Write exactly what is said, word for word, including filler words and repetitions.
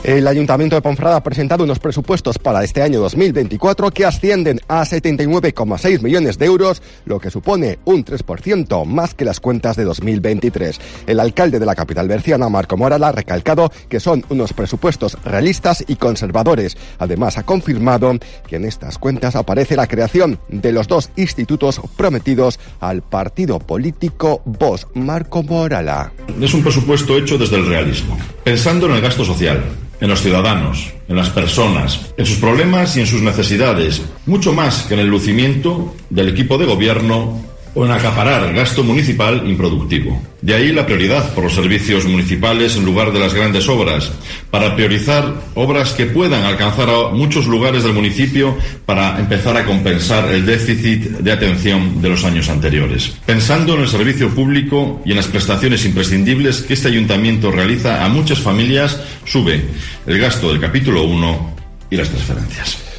El Ayuntamiento de Ponferrada ha presentado unos presupuestos para este año dos mil veinticuatro que ascienden a setenta y nueve coma seis millones de euros, lo que supone un tres por ciento más que las cuentas de dos mil veintitrés. El alcalde de la capital berciana, Marco Moral, ha recalcado que son unos presupuestos realistas y conservadores. Además, ha confirmado que en estas cuentas aparece la creación de los dos institutos prometidos al partido político Vox. Marco Morala. Es un presupuesto hecho desde el realismo, pensando en el gasto social, en los ciudadanos, en las personas, en sus problemas y en sus necesidades, mucho más que en el lucimiento del equipo de gobierno o en acaparar gasto municipal improductivo. De ahí la prioridad por los servicios municipales en lugar de las grandes obras, para priorizar obras que puedan alcanzar a muchos lugares del municipio para empezar a compensar el déficit de atención de los años anteriores. Pensando en el servicio público y en las prestaciones imprescindibles que este ayuntamiento realiza a muchas familias, sube el gasto del capítulo uno y las transferencias.